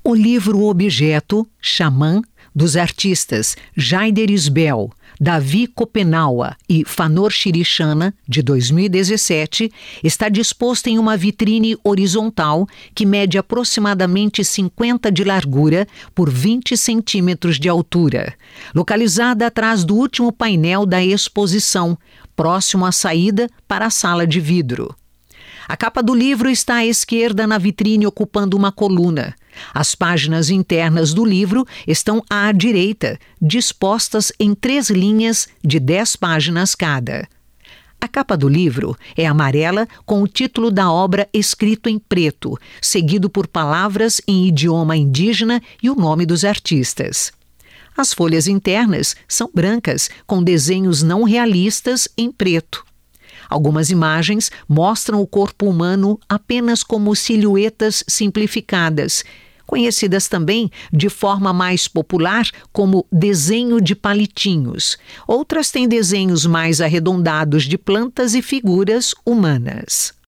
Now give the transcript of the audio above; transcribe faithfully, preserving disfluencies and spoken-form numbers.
O livro Objeto, Xamã, dos artistas Jaider Isbell, Davi Kopenawa e Fanor Shirishana, de dois mil e dezessete, está disposto em uma vitrine horizontal que mede aproximadamente cinquenta de largura por vinte centímetros de altura, localizada atrás do último painel da exposição, próximo à saída para a sala de vidro. A capa do livro está à esquerda na vitrine, ocupando uma coluna. As páginas internas do livro estão à direita, dispostas em três linhas de dez páginas cada. A capa do livro é amarela com o título da obra escrito em preto, seguido por palavras em idioma indígena e o nome dos artistas. As folhas internas são brancas, com desenhos não realistas em preto. Algumas imagens mostram o corpo humano apenas como silhuetas simplificadas, conhecidas também de forma mais popular como desenho de palitinhos. Outras têm desenhos mais arredondados de plantas e figuras humanas.